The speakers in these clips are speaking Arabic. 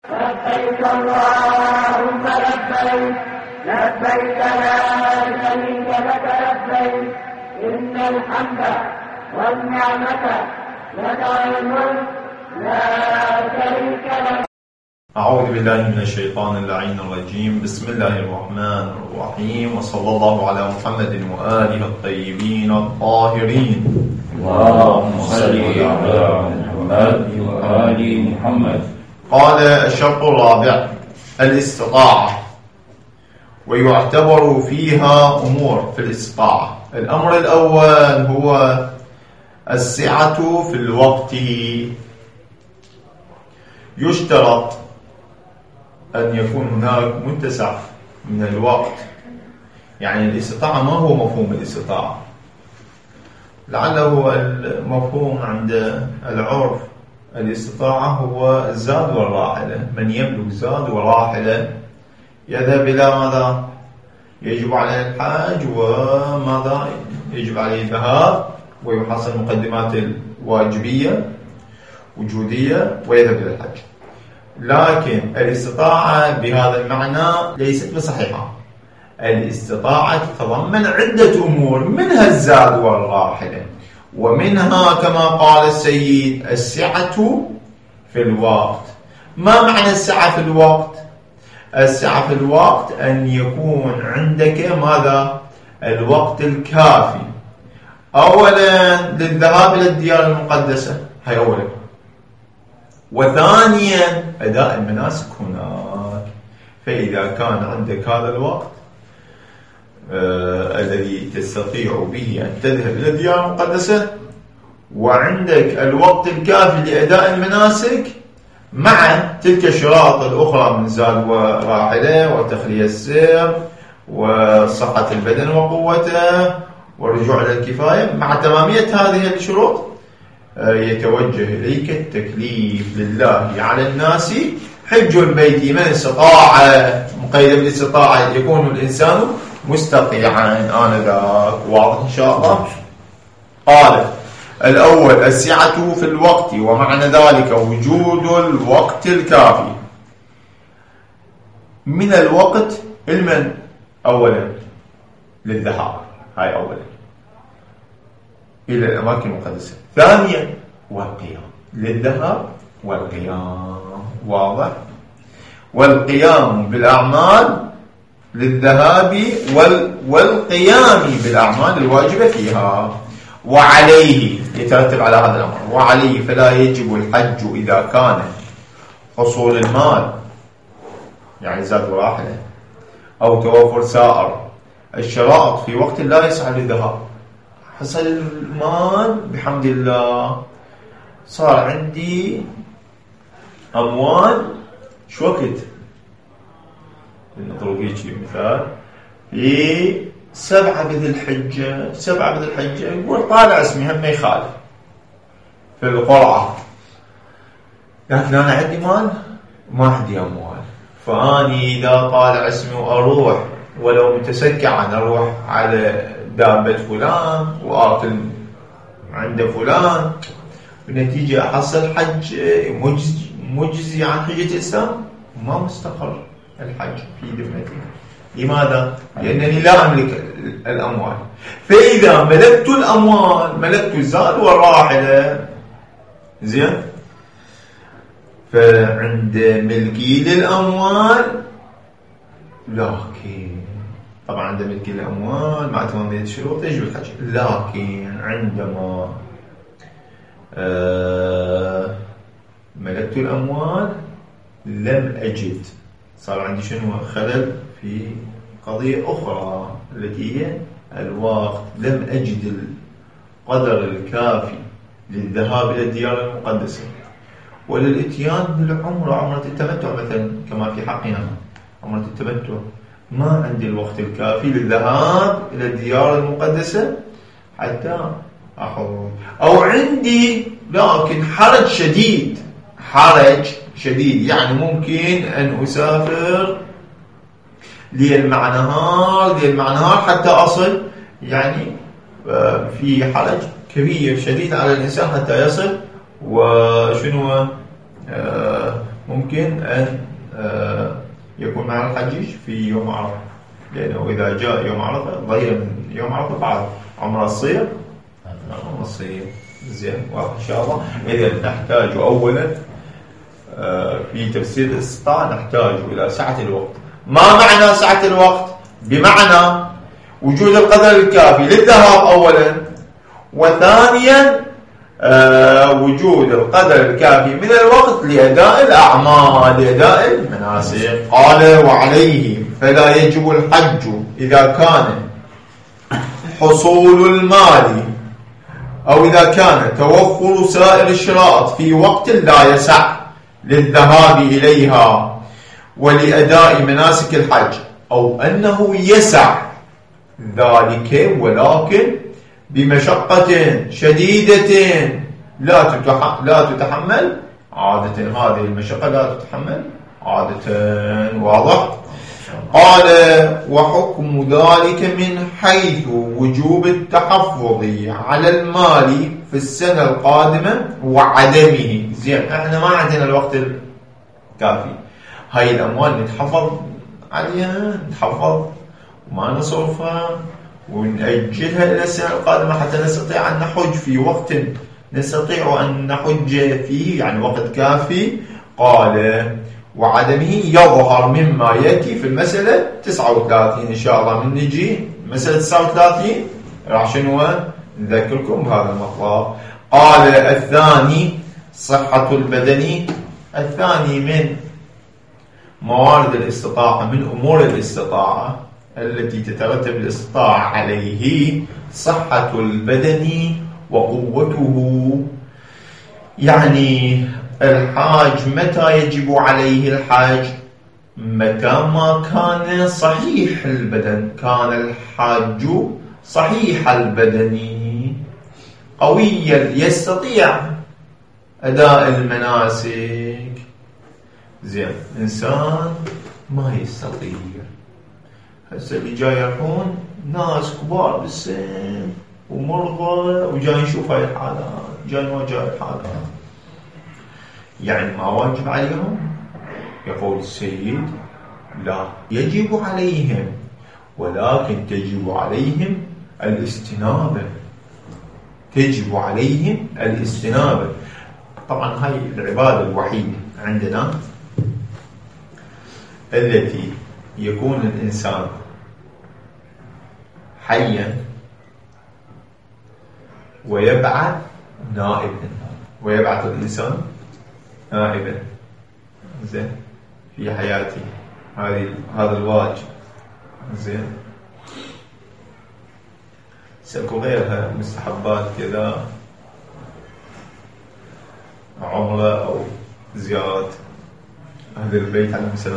لبيك اللهم لبيك لبيك لا شريك لك لبيك إن الحمد والنعمة لك والملك لا شريك لك. أعوذ بالله من الشيطان اللعين الرجيم. بسم الله الرحمن الرحيم، وصلى الله على محمد وآله الطيبين الطاهرين. اللهم صل على محمد وآل محمد. قال الشرط الرابع الاستطاعة، ويعتبر فيها أمور في الاستطاعة. الأمر الأول هو السعة في الوقت. يشترط أن يكون هناك متسع من الوقت. يعني الاستطاعة ما هو مفهوم الاستطاعة؟ لعله المفهوم عند العرف الاستطاعة هو الزاد والراحلة. من يملك زاد وراحلة يذهب إلى ماذا؟ يجب عليه الحج، وماذا يجب عليه الذهاب ويحصل مقدمات الواجبية وجودية ويذهب إلى الحج. لكن الاستطاعة بهذا المعنى ليست بصحيحة. الاستطاعة تتضمن عدة أمور، منها الزاد والراحلة، ومنها كما قال السيد السعة في الوقت. ما معنى السعة في الوقت؟ السعة في الوقت أن يكون عندك ماذا؟ الوقت الكافي أولا للذهاب إلى الديار المقدسة، هاي أولا. وثانيا أداء المناسك هناك. فإذا كان عندك هذا الوقت الذي تستطيع به أن تذهب إلى الديار المقدسة، وعندك الوقت الكافي لأداء المناسك مع تلك الشرائط الأخرى من زاد وراحلة وتخلية السير وصحة البدن وقوته والرجوع إلى الكفاية، مع تمامية هذه الشروط يتوجه إليك التكليف لله على الناس حج البيت من استطاع، مقيد بالاستطاعة يكون الإنسان مستطيعا آنذاك. واضح إن شاء الله؟ قال الأول السعة في الوقت، ومعنى ذلك وجود الوقت الكافي من الوقت المن أولا للذهاب، هاي أولا إلى الأماكن المقدسة. ثانيا والقيام للذهاب والقيام، واضح؟ والقيام بالأعمال للذهاب والقيام بالأعمال الواجبة فيها. وعليه يترتب على هذا الأمر، وعليه فلا يجب الحج إذا كان حصول المال، يعني زاد وراحلة، أو توفر سائر الشرائط في وقت لا يسعى للذهاب. حصل المال بحمد الله، صار عندي أموال، شو وقت نضرب هيك مثال في 7 بذي الحجة، 7 بذي الحجة يقول طالع اسمي هم ما يخالف في القرعة، لكن أنا عندي مال ما عندي أموال، فأني إذا طالع اسمي وأروح ولو متسكعا أروح على دابة فلان وآكل عند فلان، بالنتيجة أحصل حج مجزي عن حجة الإسلام، ما مستقر الحج في ذمتي. لماذا؟ لأنني لا أملك الأموال. فإذا ملكت الأموال، ملكت الزاد والراحلة، زين، فعند ملكي للأموال، لكن طبعا عند ملكي للأموال مع تمامية الشروط يجب الحج. لكن عندما ملكت الأموال لم أجد، صار عندي شنو؟ خلل في قضية أخرى التي هي الوقت. لم أجد القدر الكافي للذهاب إلى الديار المقدسة وللإتيان بالعمرة، عمرة التمتع مثلا كما في حقنا عمرة التمتع. ما عندي الوقت الكافي للذهاب إلى الديار المقدسة حتى أحضر، أو عندي لكن حرج شديد، يعني ممكن أن أسافر للمعنهار حتى أصل، يعني في حرج كبير شديد على الإنسان حتى يصل، وشنو ممكن أن يكون مع الحجيج في يوم عرفة، لأنه إذا جاء يوم عرفة ضيع من يوم عرفة بعد عمره الصير زين. واضح إن شاء الله. إذا نحتاج أولا في تفسير الاستطاعة نحتاج إلى سعة الوقت. ما معنى سعة الوقت؟ بمعنى وجود القدر الكافي للذهاب أولا، وثانيا وجود القدر الكافي من الوقت لأداء الأعمال، لأداء المناسك. قال وعليه فلا يجب الحج إذا كان حصول المال أو إذا كان توفر سائر الشرائط في وقت لا يسع للذهاب إليها ولأداء مناسك الحج، أو أنه يسع ذلك ولكن بمشقة شديدة لا تتحمل عادة. هذه المشقة لا تتحمل عادة. واضح؟ قال وحكم ذلك من حيث وجوب التحفظ على المال في السنة القادمة وعدمه. زين، احنا ما عندنا الوقت الكافي، هاي الأموال نتحفظ عليها، نتحفظ وما نصرفها ونأجلها إلى السنة القادمة حتى نستطيع أن نحج في وقت نستطيع أن نحج فيه، يعني وقت كافي. قال وعدمه يظهر مما يأتي في المسألة 39 إن شاء الله. من نجي مسألة 39 راح شنو نذكركم بهذا المطلب. قال الثاني صحة البدن. الثاني من موارد الاستطاعة، من أمور الاستطاعة التي تترتب الاستطاعة عليه صحة البدن وقوته. يعني الحاج متى يجب عليه الحاج؟ متى ما كان صحيح البدن. كان الحاج صحيح البدن قويا يستطيع أداء المناسك. زين، إنسان ما يستطيع. هسه اللي جاي يرحون ناس كبار بالسن ومرضى وجاي نشوف هاي الحالات، جاي نواجه الحالات، يعني ما واجب عليهم؟ يقول السيد لا، يجب عليهم ولكن تجب عليهم الاستنابة. تجب عليهم الاستنابة. طبعا هاي العبادة الوحيدة عندنا التي يكون الإنسان حيا ويبعث نائبا، ويبعث الإنسان نائبا زين في حياتي. هذا الواجب. زين، سأكون غيرها مستحبات كذا، عمرة أو زيارة أهل البيت عليهم السلام.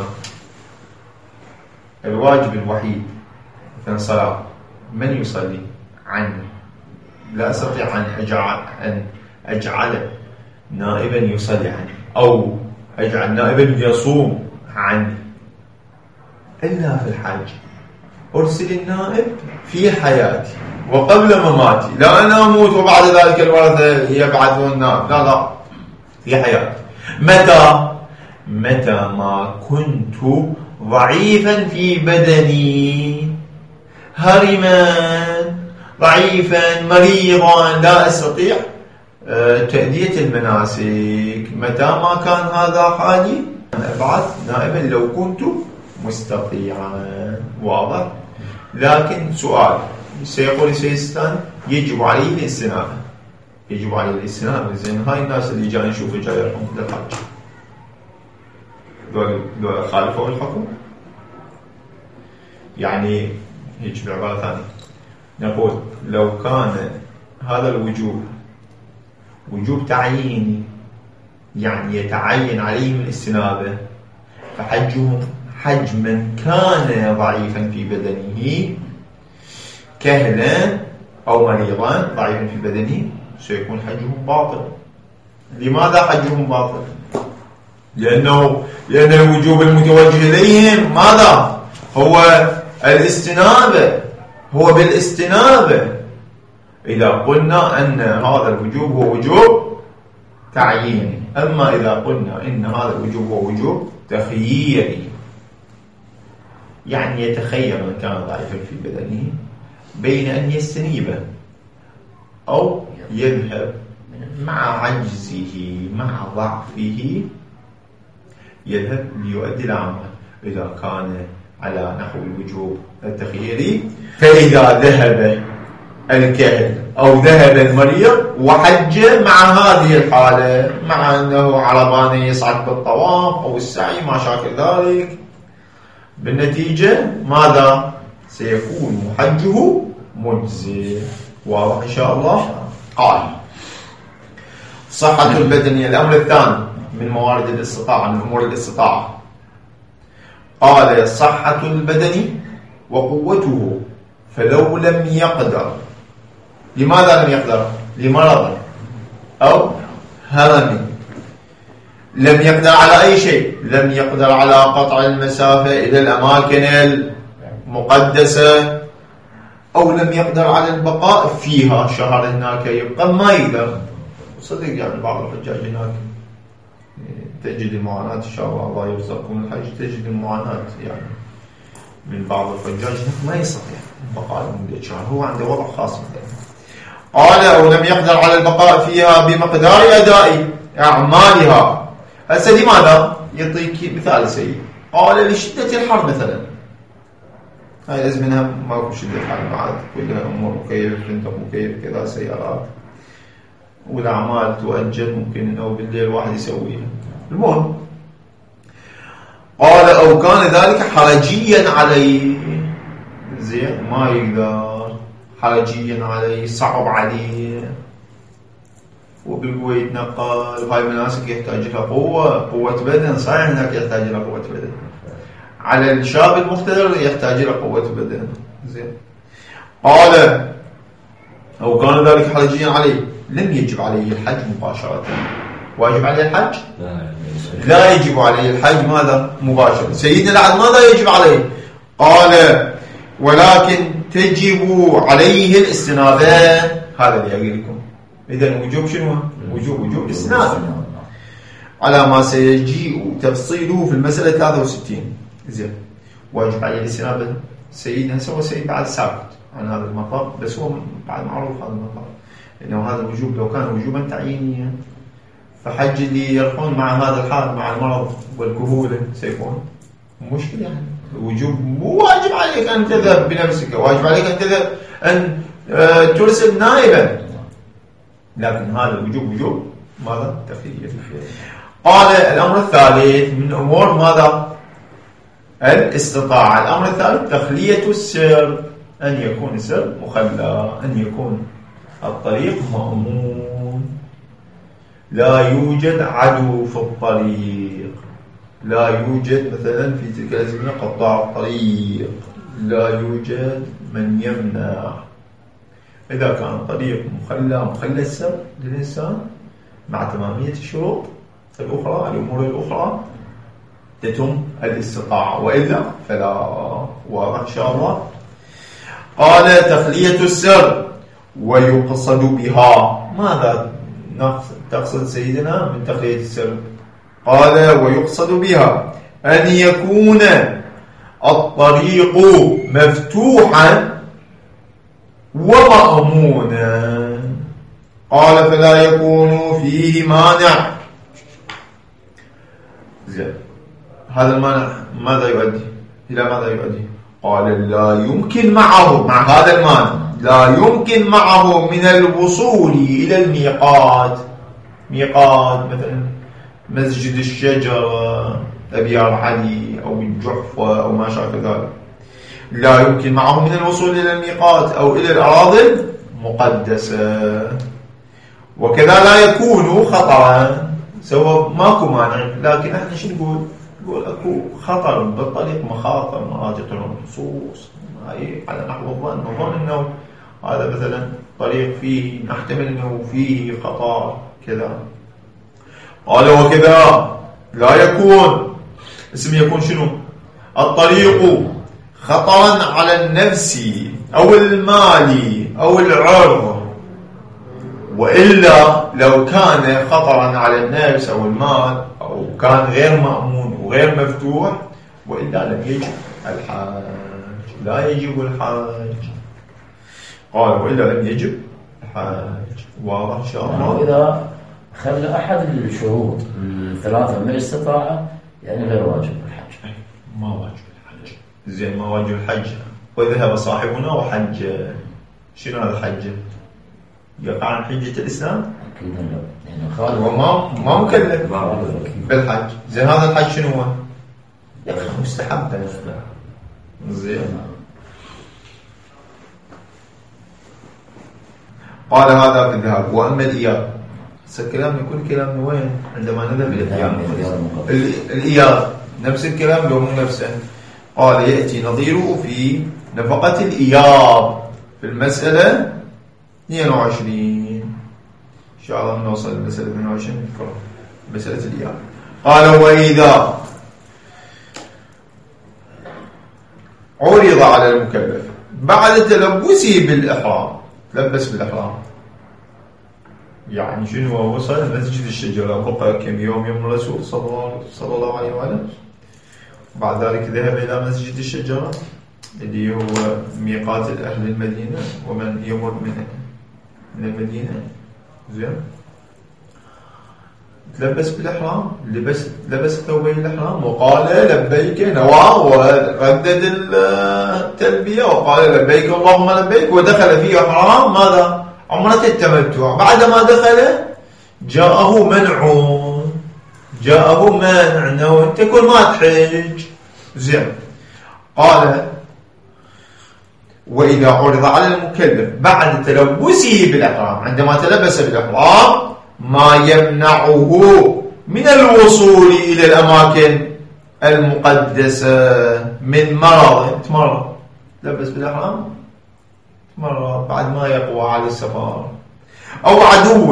الواجب الوحيد مثلا صلاة، من يصلي عني؟ لا أستطيع أن أجعل نائبا يصلي عني أو أجعل نائبا يصوم عني إلا في الحج. أرسل النائب في حياتي وقبل مماتي، لا أنا أموت وبعد ذلك الورثة يبعثون النائب، لا، في حياتي. متى ما كنت ضعيفا في بدني، هرما ضعيفا مريضا لا أستطيع تأدية المناسك. متى ما كان هذا حالي أبعث نائبا لو كنت مستطيعا. واضح؟ لكن سؤال سيقول السيستان يجب عليه الاستنابة. يجب عليه الاستنابة. زين، هاي الناس اللي جاي نشوفه جاي يرحم للحج، دول خالفوا الحكم. يعني هيك بعبارة ثانية نقول لو كان هذا الوجوب وجوب تعييني، يعني يتعين عليهم الاستنابة، فحجهم حج من كان ضعيفا في بدنه كهلا أو مريضا ضعيفا في بدنه سيكون حجهم باطل. لماذا حجهم باطل؟ لأن الوجوب المتوجه إليهم ماذا؟ هو الاستنابة، هو بالاستنابة. إذا قلنا أن هذا الوجوب هو وجوب تعييني، أما إذا قلنا إن هذا الوجوب هو وجوب تخييري، يعني يتخير من كان ضعيفا في بدنه بين أن يستنيبه أو يذهب مع عجزه مع ضعفه، يذهب ليؤدي العمل. إذا كان على نحو الوجوب التخييري، فإذا ذهب الكاهن أو ذهب المريض وحج مع هذه الحالة، مع أنه على بانه يصعد بالطواف أو السعي ما شاكل ذلك، بالنتيجة ماذا؟ سيكون حجه مجزي. واضح إن شاء الله؟ قال صحة البدن الأمر الثاني من موارد الاستطاعة، من أمور الاستطاعة. قال صحة البدن وقوته، فلو لم يقدر، لماذا لم يقدر؟ لمرض أو هرم، لم يقدر على أي شيء، لم يقدر على قطع المسافة إلى الأماكن المقدسة، أو لم يقدر على البقاء فيها شهر هناك، يبقى ما يقدر. صدق يعني بعض الحجاج هناك تجد المعاناة، إن شاء الله يرزقكم الحج، تجد المعاناة يعني من بعض الحجاج ما يستطيع البقاء لمدة شهر، هو عنده وضع خاص مثلا. قال أو لم يقدر على البقاء فيها بمقدار أداء أعمالها. هسه لماذا؟ يعطيك مثال سيء. قال لشدة الحر مثلا، هاي الأزمنة ماكو شدة حر بعد، كلها أمور مكيف، فندق مكيف كذا، سيارات، والأعمال تؤجل، ممكن أو بالليل واحد يسويها. المهم قال أو كان ذلك حرجيا عليه، زين ما يقدر، حرجيا عليه، صعب عليه، وبالقوة يتنقل، وهاي المناسك يحتاج لها قوة بدن، صحيح هناك يحتاج لها قوة بدن، على الشاب المقتدر يحتاج لها قوة بدن. زين قال أو كان ذلك حرجيا عليه، لم يجب عليه الحج مباشرة. واجب عليه الحج؟ لا يجب عليه الحج ماذا؟ مباشرة. سيدنا العبد ماذا يجب عليه؟ قال ولكن تجب عليه الاستنادة. هذا اللي أقول لكم. إذن وجوب شنو؟ وجوب الاستنادة على ما سيجيء تفصيله في المسألة 63. زين واجب عليه الاستنادة. سيدنا سوى سيد بعد ساكت عن هذا المطلب، بس هو بعد معروف هذا المطلب، إنه هذا الوجوب لو كان وجوبا تعيينيا، فحج اللي يرحون مع هذا الحال، مع المرض والكهولة، سيكون مشكلة. يعني الوجوب مو واجب عليك أن تذهب بنفسك، واجب عليك أن تذهب أن ترسل نائبا، لكن هذا الوجوب وجوب ماذا؟ تخيير. قال الأمر الثالث من أمور ماذا؟ الاستطاعة. الأمر الثالث تخلية السر، أن يكون السر مخلى، أن يكون الطريق مأمون، لا يوجد عدو في الطريق، لا يوجد مثلا في تلك الأزمنة قطاع الطريق، لا يوجد من يمنع. إذا كان الطريق مخلى السر للإنسان مع تمامية الشروط الأخرى، الأمور الأخرى تتم الاستطاعة، وإلا فلا. واضح إن شاء الله؟ قال تخلية السر ويقصد بها. ماذا تقصد سيدنا من تخلية السر؟ قال ويقصد بها أن يكون الطريق مفتوحا ومأمونا. قال فلا يكون فيه مانع. زين هذا المانع ماذا يؤدي؟ إلى ماذا يؤدي؟ قال لا يمكن معه، مع هذا المانع لا يمكن معه من الوصول إلى الميقات، ميقات مثلا مسجد الشجرة، أبيار علي، أو الجحفة، أو ما شابه ذلك، لا يمكن معه من الوصول إلى الميقات أو إلى الأراضي المقدسة. وكذا لا يكون خطرا، سوى ماكو مانع، لكن احنا شو نقول اكو خطر بالطريق، مخاطر، مراجع النصوص، على نحو الظن، نظن انه هذا مثلا طريق فيه نحتمل انه فيه خطر كذا. قال وكذا لا يكون، اسم يكون شنو؟ الطريق خطرا على النفس او المال او العرض، وإلا لو كان خطرا على النفس أو المال أو كان غير مأمون وغير مفتوح، وإلا لم يجب الحج، لا يجب الحج. قال وإلا لم يجب الحج. واضح إن شاء الله؟ إذا خلى أحد الشروط الثلاثة من الاستطاعة يعني غير واجب الحج. ما واجب الحج. زين، ما واجب الحج. وذهب صاحبنا وحج. شنو هذا الحج؟ يقع عن حجة الإسلام؟ أكيد لا، يعني خالد هو ما مكلف بالحج. زين، هذا الحج شنو هو؟ يقع مستحب. زين. قال هذا في الذهاب. وأما الإياب، الكلام يكون كلام وين عندما نذهب إلى الإياب نفس الكلام لو مو نفسه. قال يأتي نظيره في نفقة الإياب في المسألة 22. إن شاء الله نوصل للمسألة 22 مسألة الإياب. قال وإذا عرض على المكلف بعد تلبسه بالإحرام، لبس بالإحرام يعني شنو؟ وصل مسجد الشجرة بقى كم يوم الرسول صلى الله عليه وسلم، بعد ذلك ذهب إلى مسجد الشجرة اللي هو ميقات أهل المدينة ومن يمر من المدينة. زين، تلبس بالإحرام، لبس ثوبين الإحرام وقال لبيك، نوى وردد التلبية وقال لبيك اللهم لبيك، ودخل في إحرام ماذا؟ عمرة التمتع. بعدما دخل جاءه منع انه انت كل ما تحج. زين، قال وإذا عرض على المكلف بعد تلبسه بالإحرام، عندما تلبس بالإحرام ما يمنعه من الوصول إلى الأماكن المقدسة من مرض، لبس بالإحرام مرة بعد ما يقوى على السفر أو عدو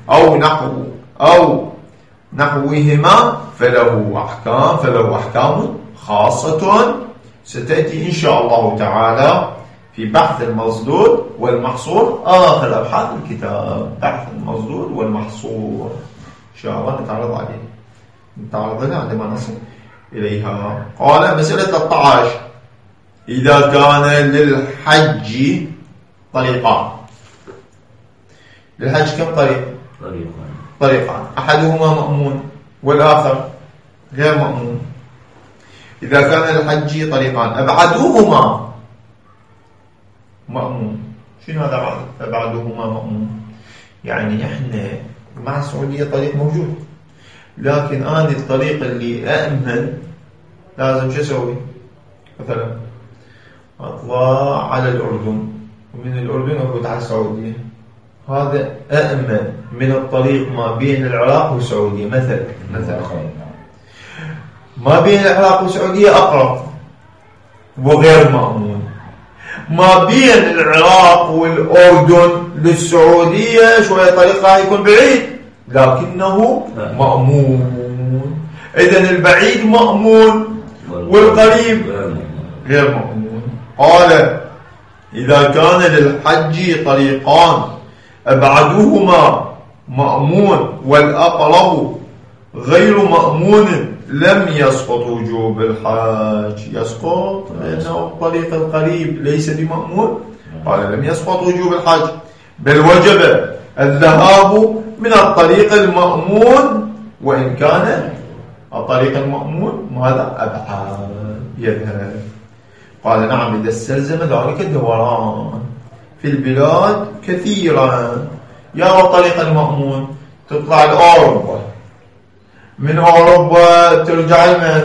أو نحوهما فله أحكام خاصة ستأتي إن شاء الله تعالى في بحث المصدود والمحصور، آخر أبحاث الكتاب، بحث المصدود والمحصور إن شاء الله نتعرض لها عندما نصل إليها. قال مسألة 13. إذا كان للحج طريقان. للحج كم طريقان، أحدهما مأمون والآخر غير مأمون. إذا كان للحج طريقان أبعدهما مأمون. شنو هذا أبعدهما مأمون؟ يعني إحنا مع السعودية طريق موجود، لكن أنا الطريق اللي أأمن لازم شو أسوي؟ مثلا أطلع على الأردن ومن الأردن أفوت على السعودية، هذا أأمن من الطريق ما بين العراق والسعودية. مثلا ما بين العراق والسعودية أقرب وغير مأمون. ما بين العراق والأردن للسعودية شوية طريقة يكون بعيد لكنه مأمون. إذن البعيد مأمون والقريب غير مأمون. قال إذا كان للحج طريقان أبعدهما مأمون والأقرب غير مأمون لم يسقط وجوب الحج. يسقط لأنه الطريق القريب ليس بمأمون. قال لم يسقط وجوب الحج، بل وجب الذهاب من الطريق المأمون، وإن كان الطريق المأمون ماذا؟ أبعد يذهب. قال نعم إذا استلزم ذلك الدوران في البلاد كثيرا. يا الطريق المأمون تطلع لأوروبا، من أوروبا ترجع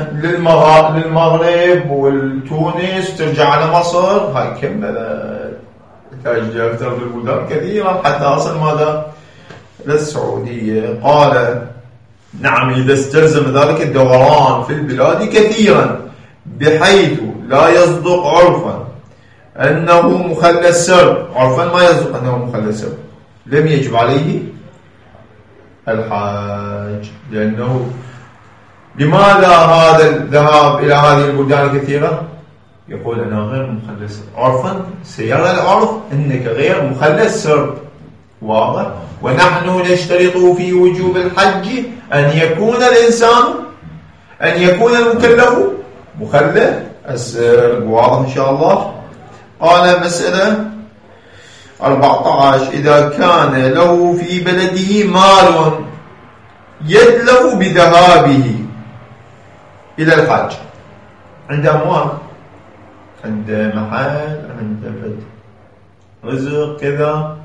للمغرب والتونس، ترجع على مصر، هاي كم بلد تحتاج أكثر بالبلدان كثيرا حتى أصل ماذا؟ للسعودية. قال نعم إذا استلزم ذلك الدوران في البلاد كثيرا بحيث لا يصدق عرفا أنه مخلى السر، عرفا ما يصدق أنه مخلى السر، لم يجب عليه الحاج. لأنه لماذا هذا الذهاب إلى هذه البلدان الكثيرة؟ يقول أنا غير مخلص عرفا، سيرى العرف أنك غير مخلص سر، واضح. ونحن نشترط في وجوب الحج أن يكون المكلف مخلف. واضح إن شاء الله. قال مسألة 14: إذا كان له في بلده مال يتلف بذهابه إلى الحج، عنده أموال، عنده محل، عنده رزق كذا،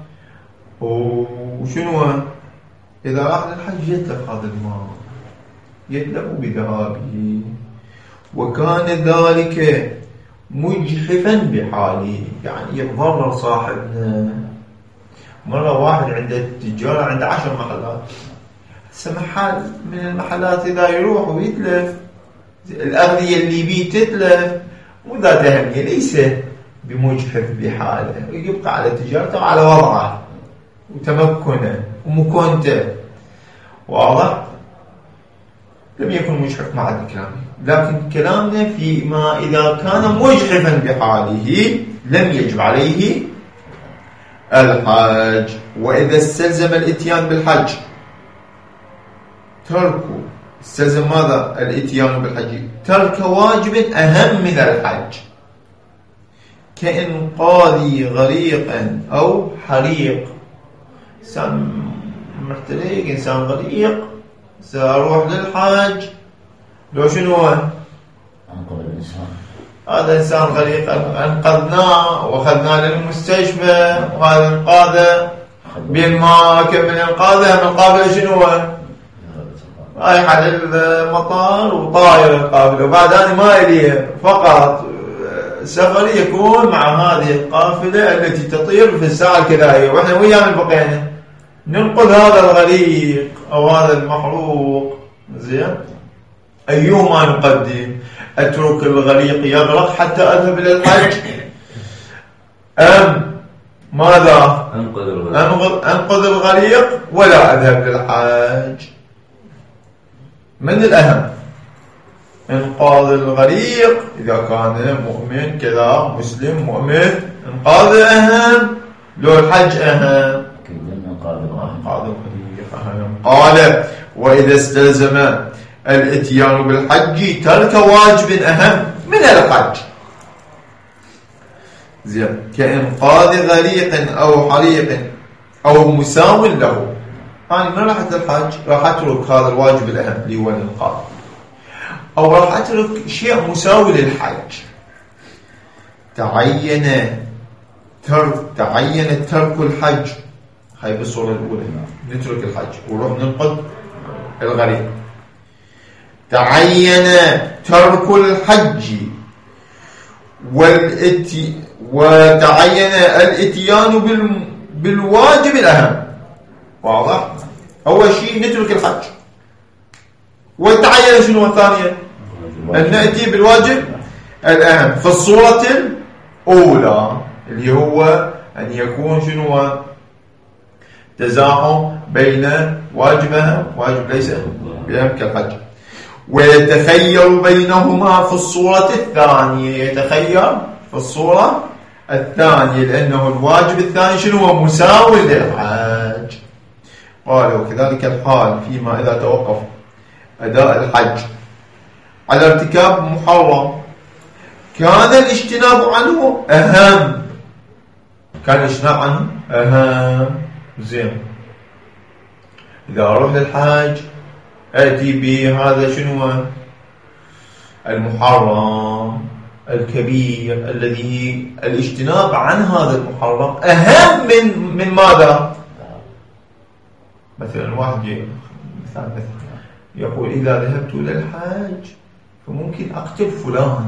وشنو إذا راح للحج يتلف هذا المال، يتلف بذهابه، وكان ذلك مجحفا بحاله، يعني يتضرر صاحبنا. مرة واحد عنده التجارة عنده 10 محلات، محل من المحلات إذا يروح ويتلف، الأغذية اللي بيه تتلف، وذات أهمية، ليس بمجحف بحاله، يبقى على تجارته وعلى وضعه وتمكنه ومكونته. واضح؟ لم يكن مجحف مع الكلام، لكن كلامنا فيما إذا كان مجحفا بحاله لم يجب عليه الحج. وإذا استلزم الاتيان بالحج تركه، استلزم ماذا؟ الاتيان بالحج، ترك واجب أهم من الحج، كإنقاذ غريق أو حريق. إنسان محترق، إنسان غريق، سأروح للحج، لو شنو أنقذ الإنسان، هذا إنسان غريق أنقذناه وأخذناه للمستشفى، وهذا إنقاذه بالماء، كمل إنقاذه من قابل شنو رايح على المطار وطاير قابله، وبعد هذه ما إليه فقط سفر يكون مع هذه القافلة التي تطير في الساعة الكذائية، وإحنا وياه بقينا ننقذ هذا الغريق أو هذا المحروق. زين، أيهما نقدم؟ أترك الغريق يغرق حتى أذهب إلى الحج، أم ماذا؟ أنقذ الغريق ولا أذهب للحج؟ من الأهم؟ إنقاذ الغريق إذا كان مؤمن كذا، مسلم مؤمن، إنقاذ أهم لو الحج أهم؟ إنقاذ الغريق أهم. قال: وإذا استلزم الاتيان بالحج ترك واجب أهم من الحج، زين، كإنقاذ غريق أو حريق أو مساو له. يعني ما راح الحج، راح أترك هذا الواجب الأهم اللي هو الإنقاذ، أو راح أترك شيء مساوي للحج. تعين ترك الحج، هاي بالصورة الأولى، نترك الحج ونروح ننقذ الغريق. تعين ترك الحج وتعين الاتيان بالواجب الأهم. واضح؟ أول شيء نترك الحج، وتعين شنو الثانية؟ أن نأتي بالواجب الأهم في الصورة الأولى، اللي هو أن يكون شنو تزاحم بين واجبها واجب ليس بأهم كالحج، ويتخير بينهما في الصورة الثانية، يتخير في الصورة الثانية لأنه الواجب الثاني شنو هو؟ مساوي للحج. قال: وكذلك الحال فيما إذا توقف أداء الحج على ارتكاب محرم كان الاجتناب عنه أهم. كان الاجتناب عنه أهم. زين، إذا أروح للحج أتي بهذا شنو المحرم الكبير الذي الاجتناب عن هذا المحرم أهم من ماذا؟ مثلا واحد مثال يقول: إذا ذهبت إلى الحج فممكن أقتل فلان.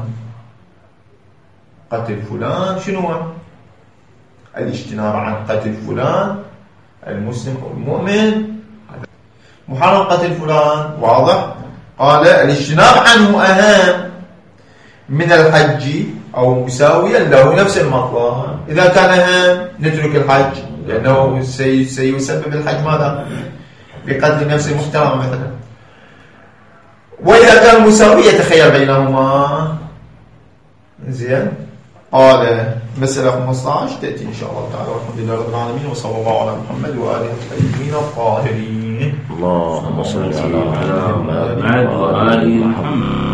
قتل فلان شنو؟ الاجتناب عن قتل فلان المسلم أو المؤمن، محرم قتل فلان. واضح؟ قال: الاجتناب عنه أهم من الحج أو مساويا له نفس المطلب. إذا كان أهم نترك الحج لأنه سيسبب الحج ماذا؟ بقتل نفس المحترم مثلا. وإذا كان مساويا يتخير بينهما. زين، قال: مسألة 15 تأتي إن شاء الله تعالى، والحمد لله رب العالمين، وصلى الله على محمد وآله الطيبين الطاهرين. اللهم صل على محمد وآل محمد.